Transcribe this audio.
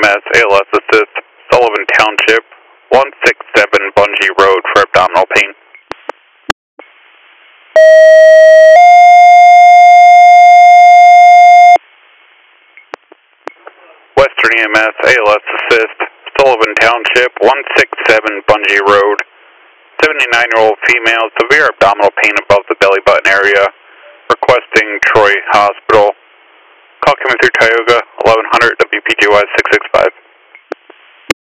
EMS ALS Assist, Sullivan Township, 167 Bungee Road for abdominal pain. Western EMS ALS Assist, Sullivan Township, 167 Bungee Road, 79-year-old female, severe abdominal pain above the belly button area, requesting Troy Hospital. Call coming through Tioga, 1100 WPGY 665.